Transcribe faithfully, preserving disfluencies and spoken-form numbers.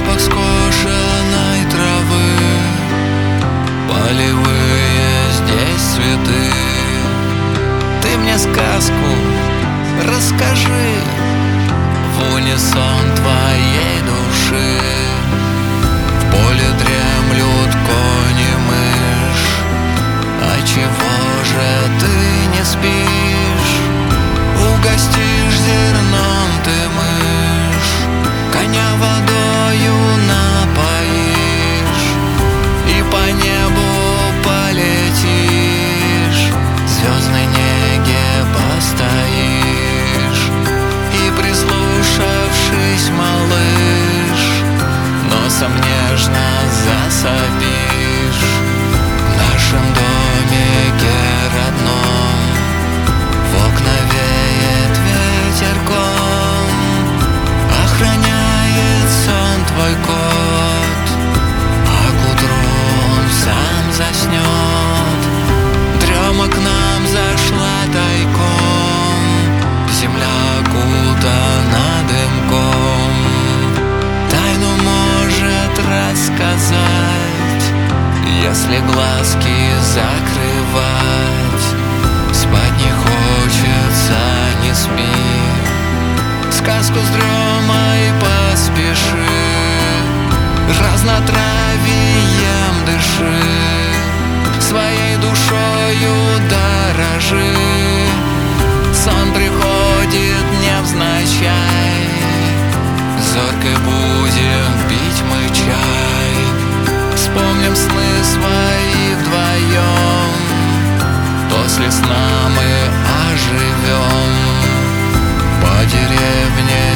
запах скошенной травы, полевые здесь цветы. Ты мне сказку расскажи в унисон твоей души. В поле дремлют кони, мышь, а чего же ты не спишь? Угостишь зерном ты мышь, коня водою напоишь, и по небу полетишь, в звездной неге постоишь, и, прислушавшись, малыш, носом нежно засопишь. В нашем домике родном в окна веет ветерком, охраняет сон твой кот, а к утру он сам заснет. Дрема к нам зашла тайком, земля окутана дымком. Тайну может рассказать, если глазки закрывать. Спать не хочется, не спи, сказку с дремой поспеши, разнотравием дыши, своей душою дорожи. Сон приходит невзначай, зоркой будем пить мы чай. Вспомним сны свои вдвоем, после сна мы оживем. По деревне